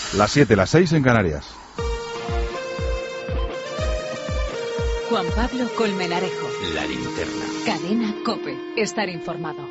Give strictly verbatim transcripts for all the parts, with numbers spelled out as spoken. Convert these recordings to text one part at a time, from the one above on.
Las siete, las seis en Canarias. Juan Pablo Colmenarejo. La Linterna. Cadena COPE. Estar informado.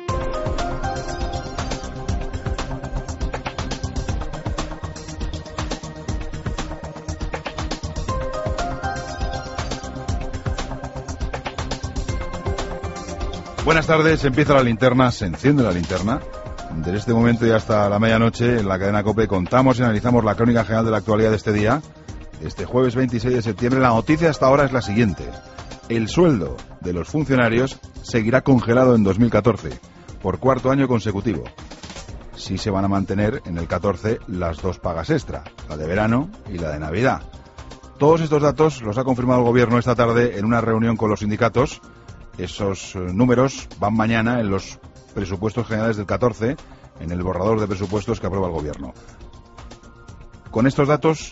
Buenas tardes, empieza la linterna, se enciende la linterna. Desde este momento y hasta la medianoche en la cadena COPE contamos y analizamos la crónica general de la actualidad de este día. Este jueves veintiséis de septiembre la noticia hasta ahora es la siguiente. El sueldo de los funcionarios seguirá congelado en dos mil catorce, por cuarto año consecutivo. Sí se van a mantener en el catorce las dos pagas extra, la de verano y la de Navidad. Todos estos datos los ha confirmado el Gobierno esta tarde en una reunión con los sindicatos. Esos números van mañana en los presupuestos generales del catorce, en el borrador de presupuestos que aprueba el Gobierno. Con estos datos,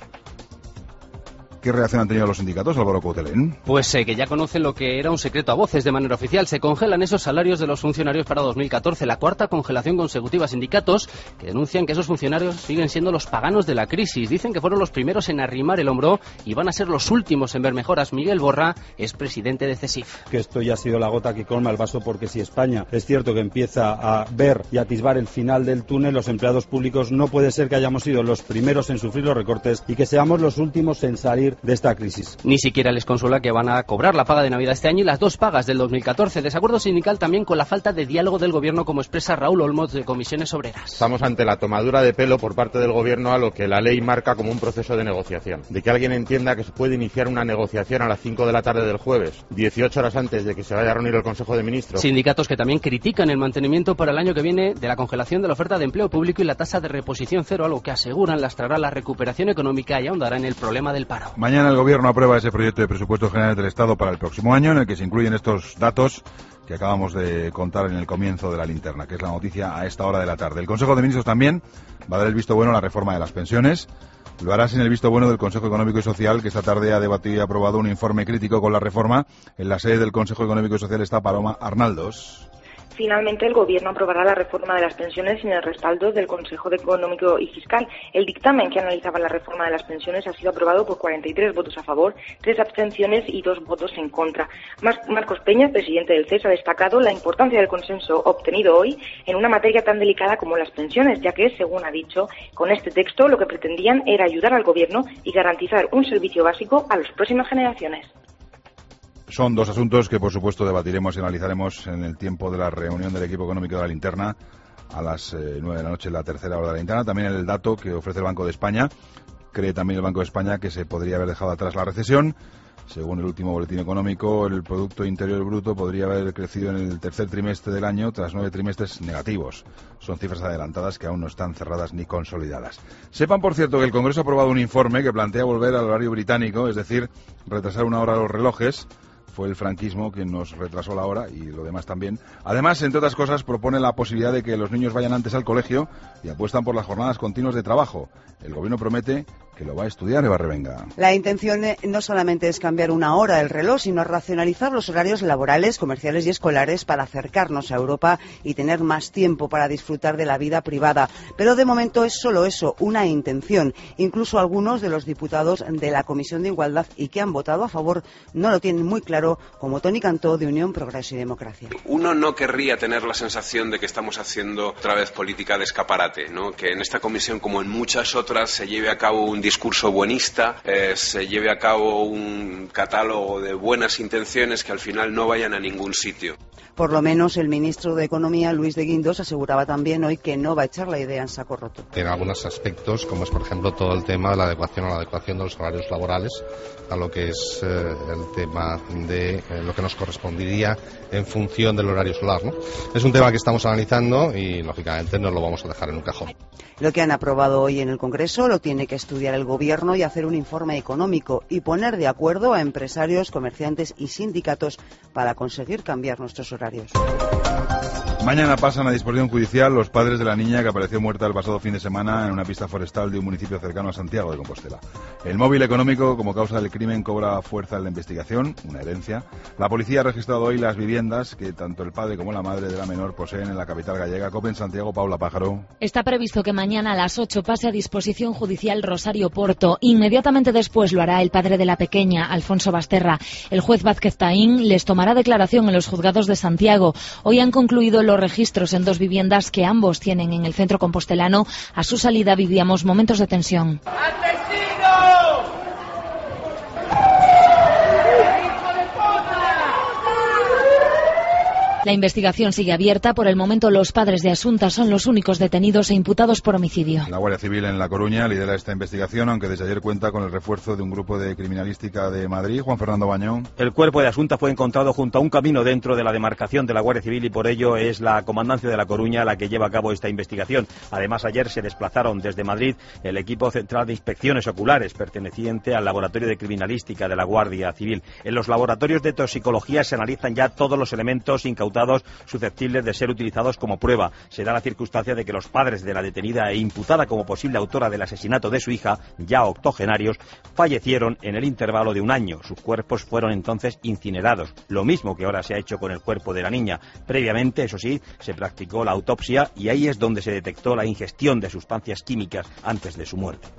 ¿qué reacción han tenido los sindicatos, Álvaro Coutelén? Pues eh, que ya conocen lo que era un secreto a voces de manera oficial. Se congelan esos salarios de los funcionarios para dos mil catorce, la cuarta congelación consecutiva. Sindicatos que denuncian que esos funcionarios siguen siendo los paganos de la crisis. Dicen que fueron los primeros en arrimar el hombro y van a ser los últimos en ver mejoras. Miguel Borra es presidente de CESIF. Que esto ya ha sido la gota que colma el vaso, porque si España es cierto que empieza a ver y atisbar el final del túnel, los empleados públicos no puede ser que hayamos sido los primeros en sufrir los recortes y que seamos los últimos en salir de esta crisis. Ni siquiera les consuela que van a cobrar la paga de Navidad este año y las dos pagas del dos mil catorce. Desacuerdo sindical también con la falta de diálogo del Gobierno, como expresa Raúl Olmos de Comisiones Obreras. Estamos ante la tomadura de pelo por parte del Gobierno a lo que la ley marca como un proceso de negociación. De que alguien entienda que se puede iniciar una negociación a las cinco de la tarde del jueves, dieciocho horas antes de que se vaya a reunir el Consejo de Ministros. Sindicatos que también critican el mantenimiento para el año que viene de la congelación de la oferta de empleo público y la tasa de reposición cero, algo que aseguran lastrará la recuperación económica y ahondará en el problema del paro. Mañana el Gobierno aprueba ese proyecto de presupuestos generales del Estado para el próximo año, en el que se incluyen estos datos que acabamos de contar en el comienzo de la linterna, que es la noticia a esta hora de la tarde. El Consejo de Ministros también va a dar el visto bueno a la reforma de las pensiones. Lo hará sin el visto bueno del Consejo Económico y Social, que esta tarde ha debatido y aprobado un informe crítico con la reforma. En la sede del Consejo Económico y Social está Paloma Arnaldos. Finalmente, el Gobierno aprobará la reforma de las pensiones sin el respaldo del Consejo Económico y Fiscal. El dictamen que analizaba la reforma de las pensiones ha sido aprobado por cuarenta y tres votos a favor, tres abstenciones y dos votos en contra. Marcos Peña, presidente del C E S, ha destacado la importancia del consenso obtenido hoy en una materia tan delicada como las pensiones, ya que, según ha dicho, con este texto lo que pretendían era ayudar al Gobierno y garantizar un servicio básico a las próximas generaciones. Son dos asuntos que, por supuesto, debatiremos y analizaremos en el tiempo de la reunión del equipo económico de la linterna a las eh, nueve de la noche, en la tercera hora de la linterna. También el dato que ofrece el Banco de España. Cree también el Banco de España que se podría haber dejado atrás la recesión. Según el último boletín económico, el Producto Interior Bruto podría haber crecido en el tercer trimestre del año tras nueve trimestres negativos. Son cifras adelantadas que aún no están cerradas ni consolidadas. Sepan, por cierto, que el Congreso ha aprobado un informe que plantea volver al horario británico, es decir, retrasar una hora los relojes. Fue el franquismo quien nos retrasó la hora y lo demás también. Además, entre otras cosas, propone la posibilidad de que los niños vayan antes al colegio y apuestan por las jornadas continuas de trabajo. El Gobierno promete que lo va a estudiar, Eva Revenga. La intención no solamente es cambiar una hora el reloj, sino racionalizar los horarios laborales, comerciales y escolares para acercarnos a Europa y tener más tiempo para disfrutar de la vida privada. Pero de momento es solo eso, una intención. Incluso algunos de los diputados de la Comisión de Igualdad y que han votado a favor no lo tienen muy claro, como Toni Cantó de Unión, Progreso y Democracia. Uno no querría tener la sensación de que estamos haciendo otra vez política de escaparate, ¿no? Que en esta comisión, como en muchas otras, se lleve a cabo un discurso buenista, eh, se lleve a cabo un catálogo de buenas intenciones que al final no vayan a ningún sitio. Por lo menos el ministro de Economía, Luis de Guindos, aseguraba también hoy que no va a echar la idea en saco roto. En algunos aspectos, como es por ejemplo todo el tema de la adecuación a la adecuación de los horarios laborales a lo que es eh, el tema de eh, lo que nos correspondería en función del horario solar, ¿no? Es un tema que estamos analizando y lógicamente no lo vamos a dejar en un cajón. Lo que han aprobado hoy en el Congreso lo tiene que estudiar el Gobierno y hacer un informe económico y poner de acuerdo a empresarios, comerciantes y sindicatos para conseguir cambiar nuestros horarios. Mañana pasan a disposición judicial los padres de la niña que apareció muerta el pasado fin de semana en una pista forestal de un municipio cercano a Santiago de Compostela. El móvil económico como causa del crimen cobra fuerza en la investigación, una herencia. La policía ha registrado hoy las viviendas que tanto el padre como la madre de la menor poseen en la capital gallega. COPE en Santiago, Paula Pájaro. Está previsto que mañana a las ocho pase a disposición judicial Rosario Porto. Inmediatamente después lo hará el padre de la pequeña, Alfonso Basterra. El juez Vázquez Taín les tomará declaración en los juzgados de Santiago. Hoy han concluido los registros en dos viviendas que ambos tienen en el centro compostelano. A su salida vivíamos momentos de tensión. La investigación sigue abierta. Por el momento, los padres de Asunta son los únicos detenidos e imputados por homicidio. La Guardia Civil en La Coruña lidera esta investigación, aunque desde ayer cuenta con el refuerzo de un grupo de criminalística de Madrid. Juan Fernando Bañón. El cuerpo de Asunta fue encontrado junto a un camino dentro de la demarcación de la Guardia Civil y por ello es la Comandancia de La Coruña la que lleva a cabo esta investigación. Además, ayer se desplazaron desde Madrid el equipo central de inspecciones oculares perteneciente al Laboratorio de Criminalística de la Guardia Civil. En los laboratorios de toxicología se analizan ya todos los elementos incautados susceptibles de ser utilizados como prueba. Se da la circunstancia de que los padres de la detenida e imputada como posible autora del asesinato de su hija, ya octogenarios, fallecieron en el intervalo de un año. Sus cuerpos fueron entonces incinerados, lo mismo que ahora se ha hecho con el cuerpo de la niña. Previamente, eso sí, se practicó la autopsia y ahí es donde se detectó la ingestión de sustancias químicas antes de su muerte.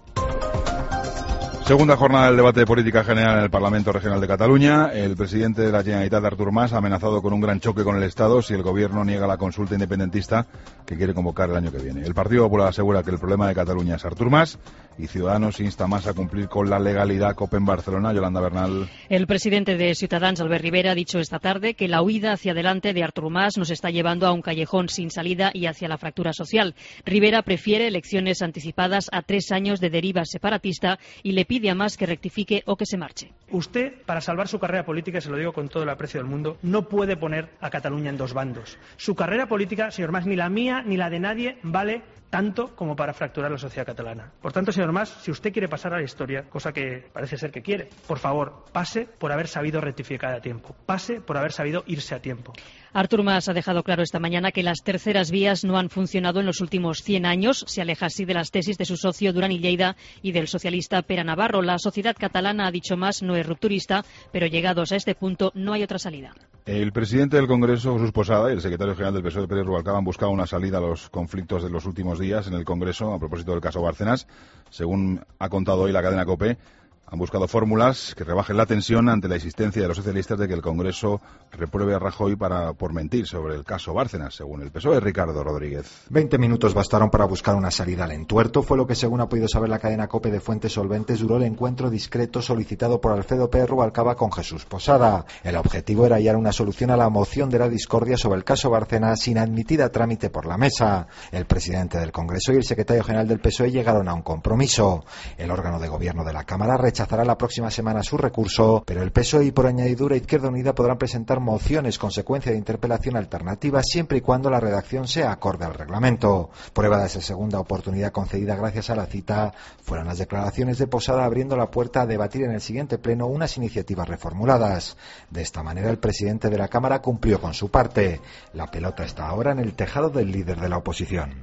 Segunda jornada del debate de política general en el Parlamento Regional de Cataluña. El presidente de la Generalitat, Artur Mas, ha amenazado con un gran choque con el Estado si el gobierno niega la consulta independentista que quiere convocar el año que viene. El Partido Popular asegura que el problema de Cataluña es Artur Mas y Ciudadanos insta a Mas a cumplir con la legalidad. COPE en Barcelona, Yolanda Bernal. El presidente de Ciutadans, Albert Rivera, ha dicho esta tarde que la huida hacia adelante de Artur Mas nos está llevando a un callejón sin salida y hacia la fractura social. Rivera prefiere elecciones anticipadas a tres años de deriva separatista y le pide a Mas que rectifique o que se marche. Usted, para salvar su carrera política, se lo digo con todo el aprecio del mundo, no puede poner a Cataluña en dos bandos. Su carrera política, señor Mas, ni la mía ni la de nadie vale tanto como para fracturar la sociedad catalana. Por tanto, señor Mas, si usted quiere pasar a la historia, cosa que parece ser que quiere, por favor, pase por haber sabido rectificar a tiempo. Pase por haber sabido irse a tiempo. Artur Mas ha dejado claro esta mañana que las terceras vías no han funcionado en los últimos cien años. Se aleja así de las tesis de su socio Duran i Lleida y del socialista Pere Navarro. La sociedad catalana, ha dicho Mas, no es rupturista, pero llegados a este punto no hay otra salida. El presidente del Congreso, Jesús Posada, y el secretario general del P S O E, Pérez Rubalcaba, han buscado una salida a los conflictos de los últimos días en el Congreso a propósito del caso Bárcenas. Según ha contado hoy la cadena COPE, han buscado fórmulas que rebajen la tensión ante la insistencia de los socialistas de que el Congreso repruebe a Rajoy para, por mentir sobre el caso Bárcenas, según el P S O E. Ricardo Rodríguez. Veinte minutos bastaron para buscar una salida al entuerto. Fue lo que, según ha podido saber la cadena COPE de fuentes solventes, duró el encuentro discreto solicitado por Alfredo Pérez Rubalcaba con Jesús Posada. El objetivo era hallar una solución a la moción de la discordia sobre el caso Bárcenas sin admitida a trámite por la mesa. El presidente del Congreso y el secretario general del P S O E llegaron a un compromiso. El órgano de gobierno de la Cámara rechazará la próxima semana su recurso, pero el P S O E y por añadidura Izquierda Unida podrán presentar mociones consecuencia de interpelación alternativa siempre y cuando la redacción sea acorde al reglamento. Prueba de esa segunda oportunidad concedida gracias a la cita fueron las declaraciones de Posada abriendo la puerta a debatir en el siguiente pleno unas iniciativas reformuladas. De esta manera el presidente de la Cámara cumplió con su parte. La pelota está ahora en el tejado del líder de la oposición.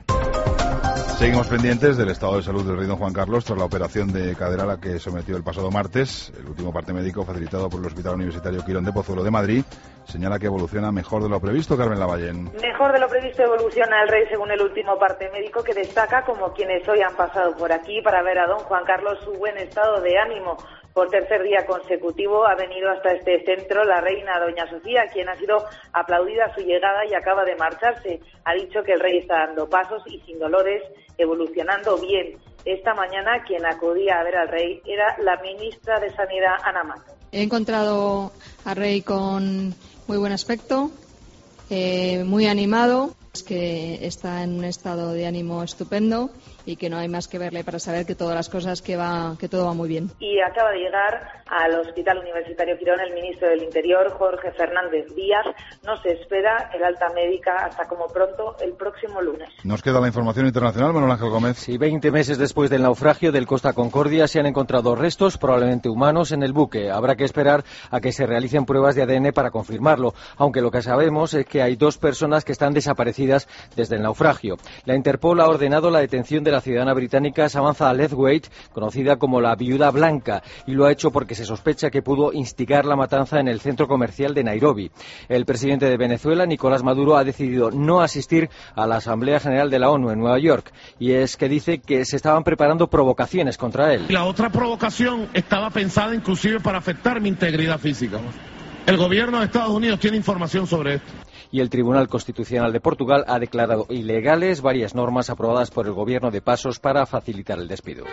Seguimos pendientes del estado de salud del rey don Juan Carlos tras la operación de cadera a la que sometió el pasado martes. El último parte médico facilitado por el Hospital Universitario Quirón de Pozuelo de Madrid señala que evoluciona mejor de lo previsto. Carmen Lavallén. Mejor de lo previsto evoluciona el rey según el último parte médico, que destaca, como quienes hoy han pasado por aquí para ver a don Juan Carlos, su buen estado de ánimo. Por tercer día consecutivo ha venido hasta este centro la reina doña Sofía, quien ha sido aplaudida a su llegada y acaba de marcharse. Ha dicho que el rey está dando pasos y sin dolores, evolucionando bien. Esta mañana quien acudía a ver al rey era la ministra de Sanidad, Ana Mato. He encontrado al rey con muy buen aspecto, eh, muy animado. Que está en un estado de ánimo estupendo y que no hay más que verle para saber que todas las cosas que va que todo va muy bien. Y acaba de llegar al Hospital Universitario Quirón el ministro del Interior, Jorge Fernández Díaz. No se espera el alta médica hasta como pronto el próximo lunes. Nos queda la información internacional, Manuel Ángel Gómez. Sí, veinte meses después del naufragio del Costa Concordia se han encontrado restos, probablemente humanos, en el buque. Habrá que esperar a que se realicen pruebas de A D N para confirmarlo, aunque lo que sabemos es que hay dos personas que están desaparecidas desde el naufragio. La Interpol ha ordenado la detención de la ciudadana británica Samantha Lethwaite, conocida como la Viuda Blanca, y lo ha hecho porque se sospecha que pudo instigar la matanza en el centro comercial de Nairobi. El presidente de Venezuela, Nicolás Maduro, ha decidido no asistir a la Asamblea General de la ONU en Nueva York, y es que dice que se estaban preparando provocaciones contra él. La otra provocación estaba pensada inclusive para afectar mi integridad física. El gobierno de Estados Unidos tiene información sobre esto. Y el Tribunal Constitucional de Portugal ha declarado ilegales varias normas aprobadas por el gobierno de Pasos para facilitar el despido.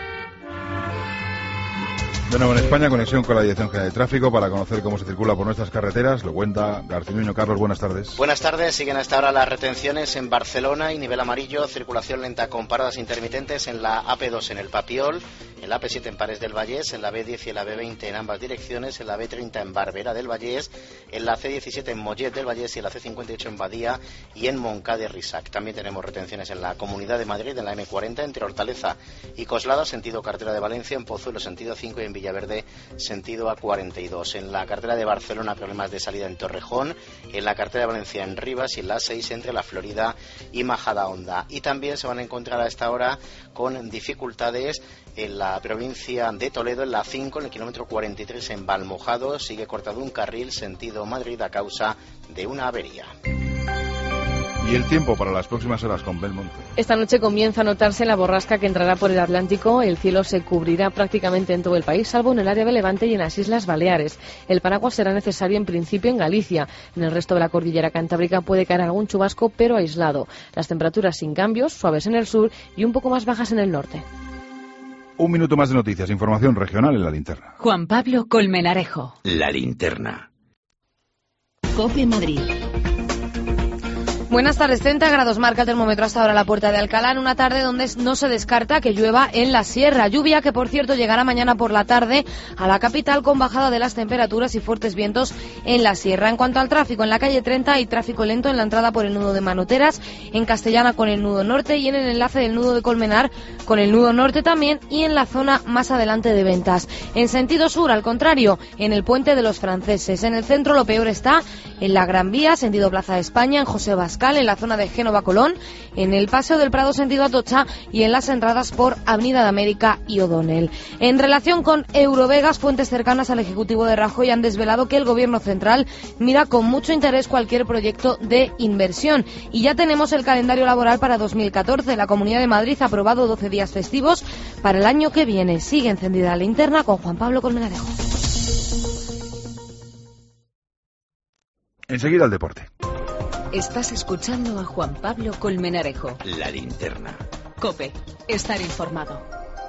De nuevo en España, conexión con la Dirección General de Tráfico para conocer cómo se circula por nuestras carreteras. Lo cuenta Garcinuño. Carlos, buenas tardes. Buenas tardes. Siguen hasta ahora las retenciones en Barcelona y nivel amarillo, circulación lenta con paradas intermitentes en la A P dos en el Papiol, en la A P siete en Pares del Vallés, en la B diez y en la B veinte en ambas direcciones, en la B treinta en Barberá del Vallés, en la C diecisiete en Mollet del Vallés y en la C cincuenta y ocho en Badía y en Moncada de Risac. También tenemos retenciones en la Comunidad de Madrid, en la M cuarenta entre Hortaleza y Coslada, sentido carretera de Valencia, en Pozuelo, sentido cinco y en Villaverde, sentido A cuarenta y dos. En la carretera de Barcelona, problemas de salida en Torrejón, en la carretera de Valencia en Rivas y en la A seis entre La Florida y Majadahonda. Y también se van a encontrar a esta hora con dificultades en la provincia de Toledo, en la cinco, en el kilómetro cuarenta y tres en Valmojado, sigue cortado un carril sentido Madrid a causa de una avería. Y el tiempo para las próximas horas con Belmonte. Esta noche comienza a notarse la borrasca que entrará por el Atlántico. El cielo se cubrirá prácticamente en todo el país, salvo en el área de Levante y en las Islas Baleares. El paraguas será necesario en principio en Galicia. En el resto de la cordillera cantábrica puede caer algún chubasco, pero aislado. Las temperaturas sin cambios, suaves en el sur y un poco más bajas en el norte. Un minuto más de noticias, información regional en La Linterna. Juan Pablo Colmenarejo. La Linterna. COPE Madrid. Buenas tardes, treinta grados marca el termómetro hasta ahora la Puerta de Alcalá, en una tarde donde no se descarta que llueva en la sierra. Lluvia que, por cierto, llegará mañana por la tarde a la capital con bajada de las temperaturas y fuertes vientos en la sierra. En cuanto al tráfico, en la calle treinta hay tráfico lento en la entrada por el nudo de Manoteras, en Castellana con el nudo norte y en el enlace del nudo de Colmenar con el nudo norte también y en la zona más adelante de Ventas. En sentido sur, al contrario, en el Puente de los Franceses. En el centro lo peor está en la Gran Vía, sentido Plaza de España, en José Bascal, en la zona de Génova Colón, en el Paseo del Prado sentido Atocha y en las entradas por Avenida de América y O'Donnell. En relación con Eurovegas, fuentes cercanas al Ejecutivo de Rajoy han desvelado que el Gobierno central mira con mucho interés cualquier proyecto de inversión. Y ya tenemos el calendario laboral para dos mil catorce. La Comunidad de Madrid ha aprobado doce días festivos para el año que viene. Sigue encendida la linterna con Juan Pablo Colmenarejo. Enseguida el deporte. Estás escuchando a Juan Pablo Colmenarejo. La Linterna. COPE. Estar informado.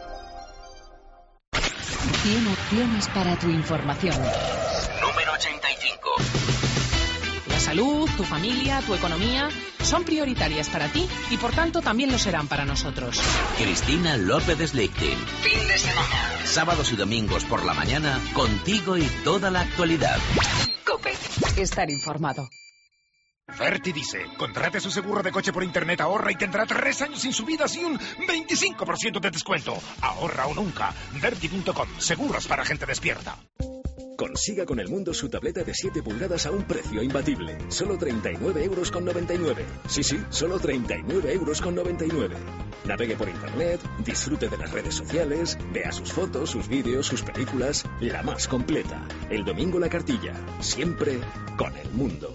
cien opciones para tu información. Número ochenta y cinco. La salud, tu familia, tu economía son prioritarias para ti y por tanto también lo serán para nosotros. Cristina López Slichting. Fin de semana. Sábados y domingos por la mañana, contigo y toda la actualidad. COPE. Estar informado. Ferti dice, contrate su seguro de coche por internet, ahorra y tendrá tres años sin subidas y un veinticinco por ciento de descuento. Ahorra o nunca. Verti punto com, seguros para gente despierta. Consiga con El Mundo su tableta de siete pulgadas a un precio imbatible. Solo treinta y nueve euros con noventa y nueve. Sí, sí, solo treinta y nueve euros con noventa y nueve. Navegue por internet, disfrute de las redes sociales, vea sus fotos, sus vídeos, sus películas, la más completa. El domingo la cartilla, siempre con El Mundo.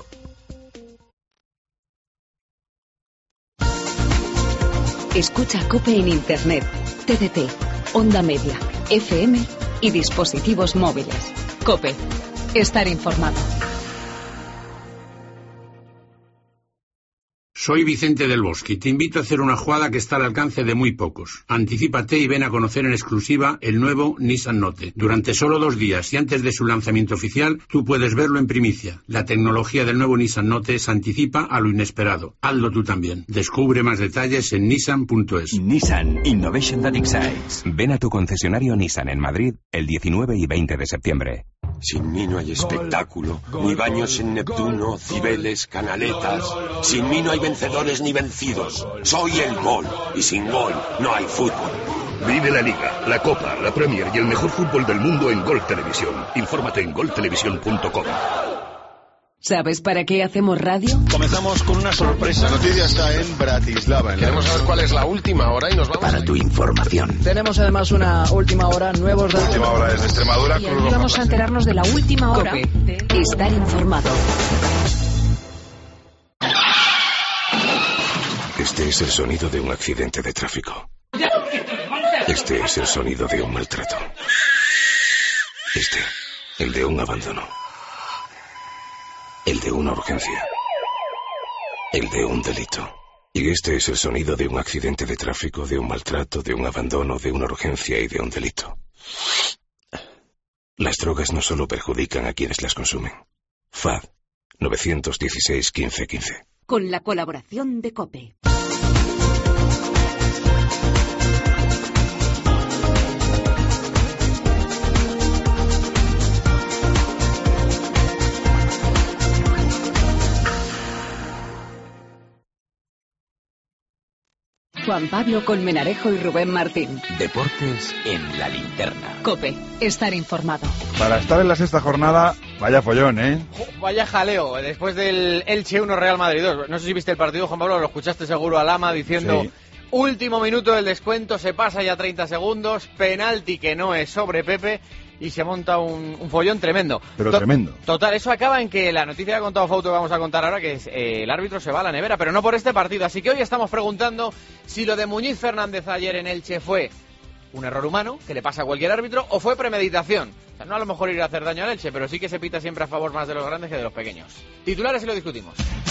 Escucha COPE en Internet, T D T, Onda Media, F M y dispositivos móviles. COPE. Estar informado. Soy Vicente del Bosque y te invito a hacer una jugada que está al alcance de muy pocos. Anticípate y ven a conocer en exclusiva el nuevo Nissan Note. Durante solo dos días y antes de su lanzamiento oficial, tú puedes verlo en primicia. La tecnología del nuevo Nissan Note se anticipa a lo inesperado. Hazlo tú también. Descubre más detalles en nissan punto es. Nissan Innovation That Excites. Ven a tu concesionario Nissan en Madrid el diecinueve y veinte de septiembre. Sin mí no hay espectáculo, ni baños en Neptuno, Cibeles, Canaletas. Sin mí no hay vencedores ni vencidos. Soy el gol, y sin gol no hay fútbol. Vive la Liga, la Copa, la Premier y el mejor fútbol del mundo en Gol Televisión. Infórmate en gol televisión punto com. ¿Sabes para qué hacemos radio? Comenzamos con una sorpresa. La noticia está en Bratislava. En Queremos saber cuál es la última hora y nos vamos para a... tu información. Tenemos además una última hora, nuevos datos. La última hora es de Extremadura. Y aquí vamos a enterarnos de la última hora. COPE. Estar informado. Este es el sonido de un accidente de tráfico. Este es el sonido de un maltrato. Este, el de un abandono. El de una urgencia. El de un delito. Y este es el sonido de un accidente de tráfico, de un maltrato, de un abandono, de una urgencia y de un delito. Las drogas no solo perjudican a quienes las consumen. F A D nueve uno seis, quince, quince. Con la colaboración de COPE. Juan Pablo Colmenarejo y Rubén Martín. Deportes en la linterna. COPE. Estar informado. Para estar en la sexta jornada, vaya follón, ¿eh? Vaya jaleo, después del Elche uno Real Madrid dos. No sé si viste el partido, Juan Pablo, lo escuchaste seguro a Lama diciendo... Sí. Último minuto del descuento, se pasa ya treinta segundos, penalti que no es sobre Pepe y se monta un, un follón tremendo. Pero to tremendo. Total, eso acaba en que la noticia que ha contado Fauto que vamos a contar ahora, que es eh, el árbitro se va a la nevera, pero no por este partido. Así que hoy estamos preguntando si lo de Muñiz Fernández ayer en Elche fue un error humano, que le pasa a cualquier árbitro, o fue premeditación. O sea, no a lo mejor ir a hacer daño al Elche, pero sí que se pita siempre a favor más de los grandes que de los pequeños. Titulares y lo discutimos.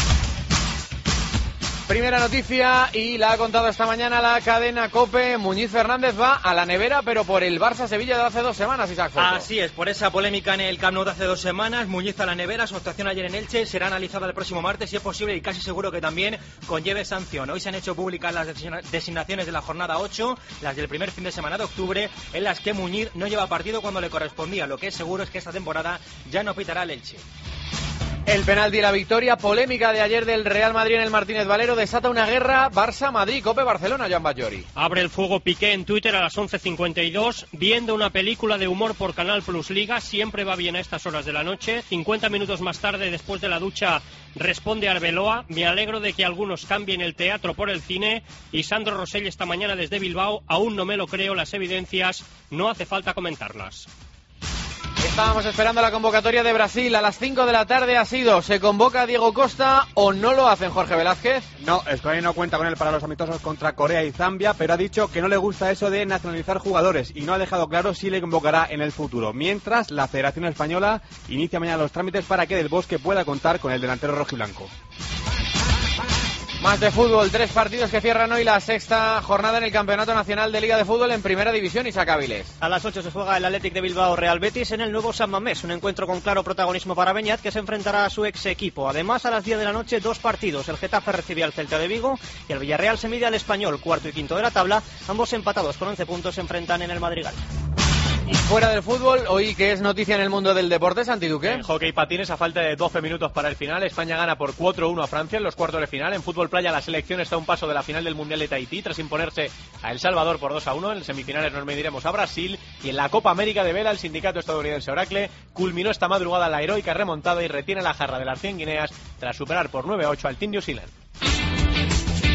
Primera noticia, y la ha contado esta mañana la cadena COPE. Muñiz Fernández va a la nevera, pero por el Barça-Sevilla de hace dos semanas, Isaac Foto. Así es, por esa polémica en el Camp Nou de hace dos semanas. Muñiz a la nevera, su actuación ayer en Elche será analizada el próximo martes y es posible y casi seguro que también conlleve sanción. Hoy se han hecho públicas las designaciones de la jornada ocho, las del primer fin de semana de octubre, en las que Muñiz no lleva partido cuando le correspondía. Lo que es seguro es que esta temporada ya no pitará el Elche. El penalti y la victoria, polémica de ayer del Real Madrid en el Martínez Valero, desata una guerra Barça-Madrid, COPE-Barcelona, Joan Batllori. Abre el fuego Piqué en Twitter a las once cincuenta y dos, viendo una película de humor por Canal Plus Liga, siempre va bien a estas horas de la noche. cincuenta minutos más tarde, después de la ducha, responde Arbeloa, me alegro de que algunos cambien el teatro por el cine, y Sandro Rosell esta mañana desde Bilbao, aún no me lo creo, las evidencias, no hace falta comentarlas. Estábamos esperando la convocatoria de Brasil. A las cinco de la tarde ha sido. ¿Se convoca a Diego Costa o no lo hacen, Jorge Velázquez? No, Scolari no cuenta con él para los amistosos contra Corea y Zambia, pero ha dicho que no le gusta eso de nacionalizar jugadores y no ha dejado claro si le convocará en el futuro. Mientras, la Federación Española inicia mañana los trámites para que Del Bosque pueda contar con el delantero rojiblanco. Más de fútbol, tres partidos que cierran hoy la sexta jornada en el Campeonato Nacional de Liga de Fútbol en Primera División, Isaac Áviles. A las ocho se juega el Athletic de Bilbao Real Betis en el nuevo San Mamés, un encuentro con claro protagonismo para Beñat, que se enfrentará a su ex equipo. Además, a las diez de la noche, dos partidos. El Getafe recibe al Celta de Vigo y el Villarreal se mide al Español, cuarto y quinto de la tabla. Ambos empatados con once puntos se enfrentan en el Madrigal. Y fuera del fútbol, hoy que es noticia en el mundo del deporte, Santi Duque. En hockey patines, a falta de doce minutos para el final, España gana por cuatro uno a Francia en los cuartos de final. En fútbol playa, la selección está a un paso de la final del Mundial de Tahití tras imponerse a El Salvador por dos a uno. En semifinales nos mediremos a Brasil, y en la Copa América de Vela el sindicato estadounidense Oracle culminó esta madrugada la heroica remontada y retiene la jarra de las cien Guineas tras superar por nueve a ocho al Team New Zealand.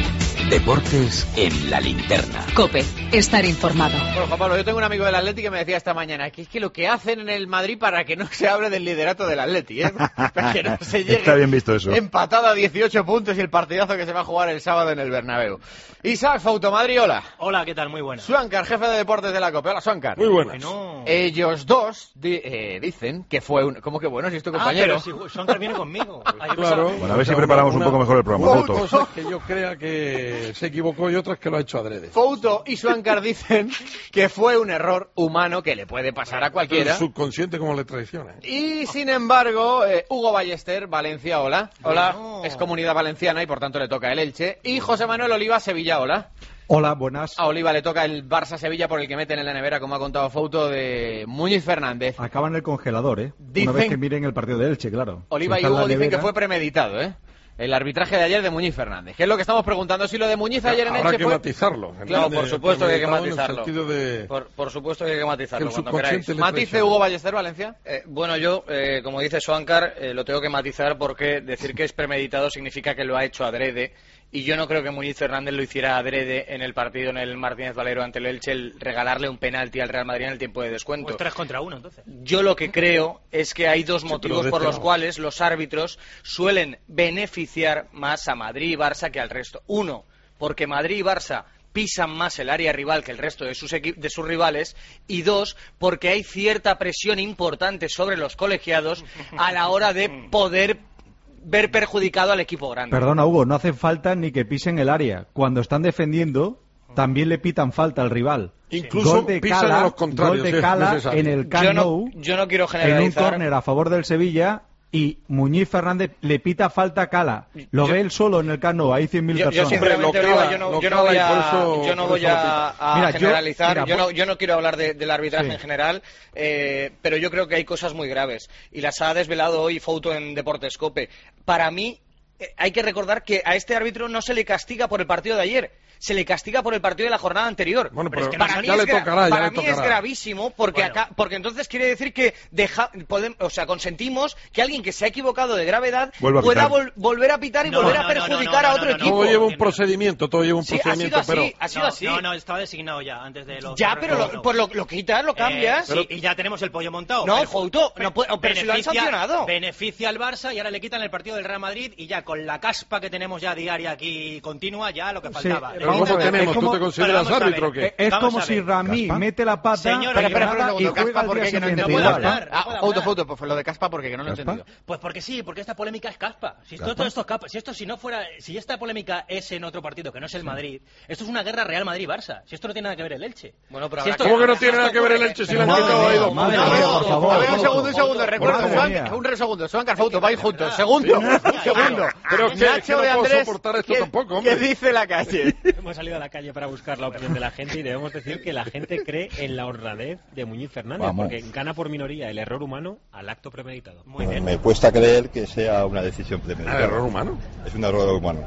Deportes en la linterna. COPE, estar informado. Bueno, Juan Pablo, yo tengo un amigo del Atleti que me decía esta mañana que es que lo que hacen en el Madrid para que no se hable del liderato del Atleti, ¿eh? Para que no se llegue Está bien visto eso. empatado a dieciocho puntos y el partidazo que se va a jugar el sábado en el Bernabéu. Isaac Fauto, Madrid, hola. Hola, ¿qué tal? Muy buena. Suancar, jefe de deportes de la COPE. Hola, Suancar. Muy buenas. Bueno. Ellos dos di- eh, dicen que fue un... ¿Cómo que bueno? Si es tu Ah, compañero. pero si Suancar viene conmigo. Ah, yo Claro. pensaba- Bueno, a ver si preparamos un poco mejor el programa, Una Fauto. cosa es que yo crea que se equivocó y otras que lo ha hecho adrede. Fouto y Suancar dicen que fue un error humano que le puede pasar a cualquiera. El subconsciente como le traiciona. ¿eh? Y sin embargo, eh, Hugo Ballester, Valencia, hola. Hola. Bueno. Es comunidad valenciana y por tanto le toca el Elche. Y José Manuel Oliva, Sevilla, hola. Hola, buenas. A Oliva le toca el Barça-Sevilla por el que meten en la nevera, como ha contado Fouto, de Muñiz Fernández. Acaba en el congelador, ¿eh? Dicen- Una vez que miren el partido de Elche, claro. Oliva Si y está en Hugo la dicen que nevera- fue premeditado, ¿eh? El arbitraje de ayer de Muñiz Fernández. ¿Qué es lo que estamos preguntando? Si lo de Muñiz ayer en Habrá Elche que fue... matizarlo. Claro, por supuesto que hay que Premeditado en el matizarlo. sentido de- Por, por supuesto que hay que que matizarlo el cuando queráis. subconsciente le Matice traiciona. Hugo Ballester, Valencia. Eh, bueno, yo, eh, como dice Suancar, eh, lo tengo que matizar porque decir que es premeditado significa que lo ha hecho adrede. Y yo no creo que Muñiz Fernández lo hiciera adrede en el partido en el Martínez Valero ante el Elche, el regalarle un penalti al Real Madrid en el tiempo de descuento. Pues tres contra uno, entonces. Yo lo que creo es que hay dos Sí, motivos pero de por este los no. cuales los árbitros suelen beneficiar más a Madrid y Barça que al resto. Uno, porque Madrid y Barça pisan más el área rival que el resto de sus, equi- de sus rivales, y dos, porque hay cierta presión importante sobre los colegiados a la hora de poder ver perjudicado al equipo grande. Perdona, Hugo, no hace falta ni que pisen el área. Cuando están defendiendo, también le pitan falta al rival. Incluso Gol de pisan Cala, a los contrarios, gol si de es Cala necesario. en el Camp Yo no, Nou, yo no quiero en un generalizar. córner a favor del Sevilla, y Muñiz Fernández le pita falta a Cala. Lo Yo- ve él solo en el Camp Nou, hay cien mil Yo, yo personas. sinceramente, Lo Oliva, cala, yo no, lo yo no cala voy y por a, eso- yo no por voy eso lo a, a Mira, yo- generalizar, mira, yo, no, voy- yo no quiero hablar de- del arbitraje Sí. en general, eh, pero yo creo que hay cosas muy graves y las ha desvelado hoy Fouto en Deportes COPE. Para mí, eh, hay que recordar que a este árbitro no se le castiga por el partido de ayer, se le castiga por el partido de la jornada anterior. Bueno, pero para mí, ya es, le gra- tocará, ya para le mí es tocará. gravísimo porque, Bueno. acá, porque entonces quiere decir que deja, podem- o sea, consentimos que alguien que se ha equivocado de gravedad Vuelva a pueda pitar. vol- volver a pitar y No, volver no, a no, perjudicar no, a no, otro no, no, equipo. Todo lleva un procedimiento, todo lleva un Sí, ha sido procedimiento, así, pero... ha sido No, así. no, No, no, estaba designado ya antes de lo. Ya, pero lo, por lo, lo quitas, lo cambias. Eh, sí, y ya tenemos el pollo montado. No, Pero- Fouto, no puede- pero si lo han beneficia- sancionado. Beneficia al Barça y ahora le quitan el partido del Real Madrid y ya con la caspa que tenemos ya diaria aquí continua, ya lo que faltaba. Pero ¿cómo tenemos? ¿Tú te consideras árbitro o qué? Es como si Rami mete la pata, Señor, pero espera, espera, espera un y segundo, juega Caspa, al porque día que no siguiente. no puedo Igual. hablar. Ah, puedo Fouto, hablar. Fouto, pues lo de Caspa porque que no lo he ¿Caspa? entendido. Pues porque sí, porque esta polémica es caspa. Si esto, ¿Caspa? todo esto es caspa, si esto si no fuera, si esta polémica es en otro partido que no es el Madrid, esto es una guerra Real Madrid-Barça. Si esto no tiene nada que ver el Elche. Bueno, pero ¿Cómo que no tiene nada que ver el Elche si le han quitado ahí dos Madre puntos? mía, por favor. A ver, un segundo, un segundo, recuerdo, Madre Juan, mía. un segundo, Suancar, Fouto, vais juntos. Segundo, segundo. Pero es que- es que Nacho no de puedo Andrés, soportar esto ¿qué- tampoco, hombre. ¿qué dice la calle? Hemos salido a la calle para buscar la opinión de la gente y debemos decir que la gente cree en la honradez de Muñiz Fernández, Vamos. porque gana por minoría el error humano al acto premeditado. Muy bien. Me cuesta creer que sea una decisión premeditada. Ah, ¿error humano? Es un error humano.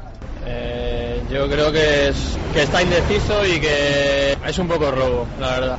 Eh, yo creo que, es, que está indeciso y que es un poco robo, la verdad.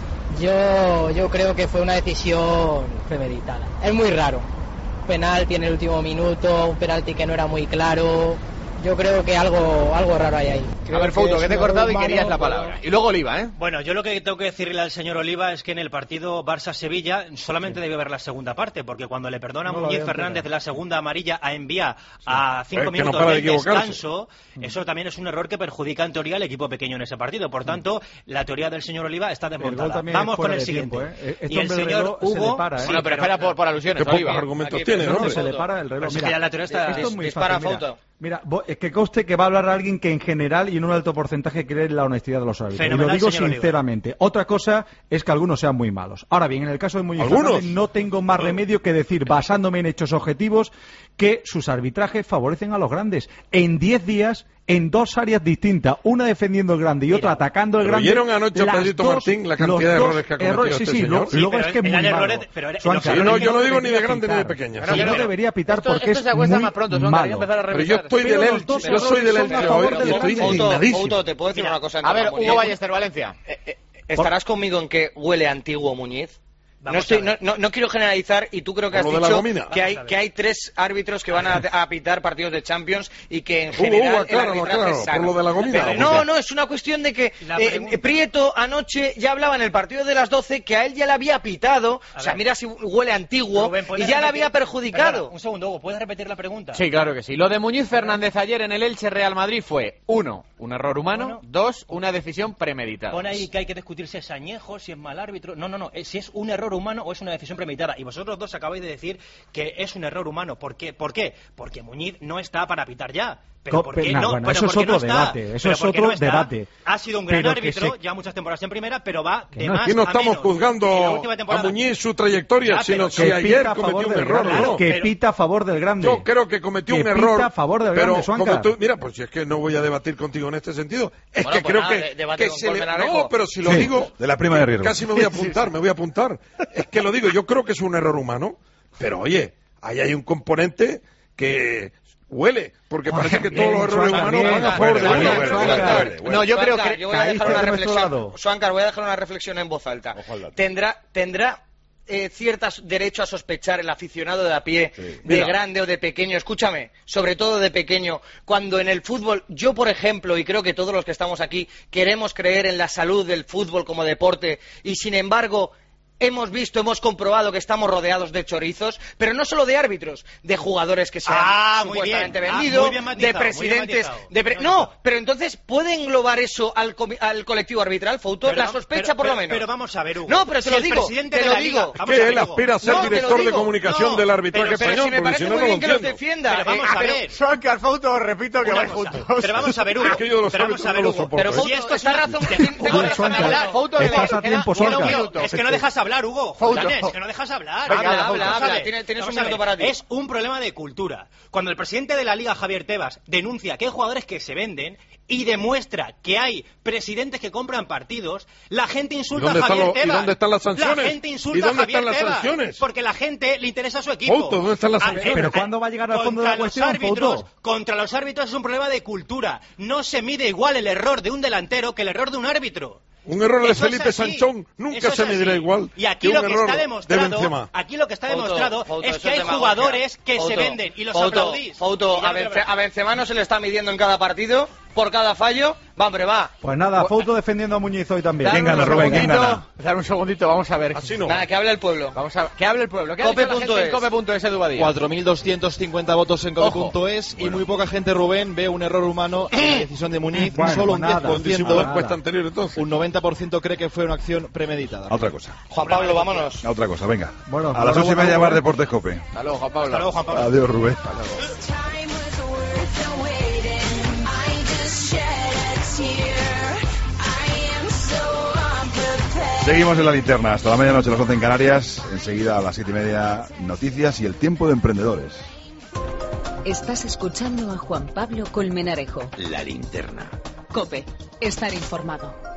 Yo, yo creo que fue una decisión premeditada. Es muy raro. Penalti en el último minuto, un penalti que no era muy claro. Yo creo que algo, algo raro hay ahí. A ver, Fouto, que te he cortado y querías la palabra. Y luego Oliva, ¿eh? Bueno, yo lo que tengo que decirle al señor Oliva es que en el partido Barça-Sevilla solamente debe ver la segunda parte, porque cuando le perdona a No la Muñiz veo Fernández entera. la segunda amarilla a Envía a cinco Es que no minutos para de del equivocarse. descanso, eso también es un error que perjudica en teoría al equipo pequeño en ese partido. Por tanto, la teoría del señor Oliva está El gol desmontada. también Vamos es fuera con el de siguiente. tiempo, ¿eh? Este Y el hombre del señor reloj se le Hugo... para, ¿eh? Sí, Bueno, pero espera por, por alusiones, Qué pocos Oliva. argumentos Aquí, tiene, Ese ¿no? hombre se le para el reloj. Pero es que Mira, ya la teoría está- esto es muy dispara, fácil, mira. Fouto. Mira, bo- es que conste que va a hablar alguien que en general y en un alto porcentaje cree en la honestidad de los árbitros. Y lo Fenomenal, digo señor Oliva. sinceramente. Otra cosa es que algunos sean muy malos. Ahora bien, en el caso de Muñiz ¿Algunos? Fernández no tengo más remedio que decir, basándome en hechos objetivos, que sus arbitrajes favorecen a los grandes. En diez días, en dos áreas distintas, una defendiendo el grande y otra atacando el Pero grande. ¿oyeron anoche a las Pedrito dos- Martín la cantidad los de dos errores que ha cometido errores, este sí, sí, señor? lo- Sí, luego pero es que es muy eran malo. errores- pero era- Suanca, los Sí, no, yo no digo ni de debería grande ni de pitar. pequeña. Bueno, Sí, que no no- debería pitar esto- porque esto se es cuesta muy más pronto, Suanca, hay que malo. empezar a Pero yo revisar. estoy Pero del los Elche, dos yo soy del errores son a Elche favor hoy del y estoy grande. indignadísimo. Fouto, te puedo decir una cosa. A ver, Muñiz. Hugo Ballester, Valencia. Eh, eh, ¿Estarás conmigo en que huele antiguo Muñiz? No, estoy, no, no, no quiero generalizar, y tú creo que has dicho que hay, que hay tres árbitros que van a, a pitar partidos de Champions y que en general uh, uh, claro, el arbitraje claro, es sano. Por lo de la gomina, Pero, no, no, es una cuestión de que eh, Prieto anoche ya hablaba en el partido de las doce que a él ya le había pitado, o sea, mira si huele antiguo, Rubén, y ya le había perjudicado. Perdona, un segundo, Hugo, ¿puedes repetir la pregunta? Sí, claro que sí. Lo de Muñiz Fernández ayer en el Elche Real Madrid fue, uno, un error humano, bueno, dos, una decisión premeditada. Pon ahí que hay que discutir si es añejo, si es mal árbitro. No, no, no, si es un error humano o es una decisión premeditada. Y vosotros dos acabáis de decir que es un error humano. ¿Por qué? ¿Por qué? Porque Muñiz no está para pitar ya. ¿Pero por qué no? Bueno, eso es otro debate. Eso es otro debate. Ha sido un gran árbitro, se... ya muchas temporadas en primera, pero va de más a menos. Aquí no estamos juzgando a Muñiz su trayectoria, sino si ayer cometió un error o no. Que pita a favor del grande. Yo creo que cometió un error. A favor del pero grande, como tú, mira, pues si es que no voy a debatir contigo en este sentido. Es que creo que, que se le... No, pero si lo digo... De la prima de riesgo. Casi me voy a apuntar, me voy a apuntar. Es que lo digo, yo creo que es un error humano, pero oye, ahí hay un componente que... huele, porque parece que todos los errores humanos van a favor de uno. No, yo creo que... Yo voy a dejar una reflexión. Suáncar, voy a dejar una reflexión en voz alta. Tendrá... tendrá Eh, ciertas derecho a sospechar el aficionado de a pie, sí. de Mira. grande o de pequeño, escúchame, sobre todo de pequeño, cuando en el fútbol, yo por ejemplo, y creo que todos los que estamos aquí, queremos creer en la salud del fútbol como deporte, y sin embargo... hemos visto, hemos comprobado que estamos rodeados de chorizos, pero no solo de árbitros, de jugadores que se han ah, supuestamente bien. vendido, ah, bien matizado, de presidentes... De pre... No, pero entonces, ¿puede englobar eso al, co al colectivo arbitral, Fouto? La sospecha, pero, por pero, lo menos. Pero vamos a ver, Hugo. No, pero te si lo digo, te lo digo. Es que él aspira a ser no, director de comunicación no, del arbitraje pero, español, pero si porque si no, no lo entiendo. Que los defienda. Pero vamos a ver. Suáncar, Fouto, repito que vais juntos. Pero vamos a ver, Hugo. Pero vamos a ver, Hugo. Pero Fouto, está razón. Fouto, es que no dejas hablar, Hugo. Es que no dejas hablar. Venga, habla, habla, habla. Tienes, tienes un minuto para ti. Es un problema de cultura. Cuando el presidente de la Liga, Javier Tebas, denuncia que hay jugadores que se venden y demuestra que hay presidentes que compran partidos, la gente insulta a Javier lo, Tebas. ¿Y dónde están las sanciones? La gente insulta ¿Y dónde a Javier están las Tebas sanciones? Porque la gente le interesa a su equipo. Fouto, ¿dónde están las sanciones? Pero ¿cuándo va a llegar al fondo de la cuestión, árbitros, Fouto? Contra los árbitros es un problema de cultura. No se mide igual el error de un delantero que el error de un árbitro. Un error de Eso Felipe Sanchón nunca se medirá igual. Y aquí que lo un que error está demostrado, aquí lo que está Fouto, demostrado Fouto, es que hay demagogia. jugadores que Fouto, se venden y los Fouto, aplaudís. Fouto, a, Bence, a Benzema no se le está midiendo en cada partido, por cada fallo. Va, hombre, va. Pues nada, Fouto defendiendo a Muñiz hoy también. ¿Quién gana, Rubén? ¿Quién gana? Dar un segundito, vamos a ver. Así no. Nada, que hable el pueblo. Vamos a que hable el pueblo. ¿Qué Cope ha dicho la gente en cope punto es, Edu Badía? cuatro mil doscientos cincuenta votos en cope punto es y muy poca gente, Rubén, ve un error humano en la decisión de Muñiz. Bueno, solo un pues nada, diez por ciento. La encuesta anterior, entonces. Un noventa por ciento cree que fue una acción premeditada. A otra cosa. Juan Pablo, vámonos. A otra cosa, venga. Bueno, a las ocho y media más Deportes Cope. Hasta luego, Juan Pablo. Hasta luego, Juan Pablo. Adiós, Rubén. Hasta luego. Seguimos en la linterna hasta la medianoche, las once en Canarias. Enseguida a las siete y media, noticias y el tiempo de emprendedores. Estás escuchando a Juan Pablo Colmenarejo. La linterna. COPE. Estar informado.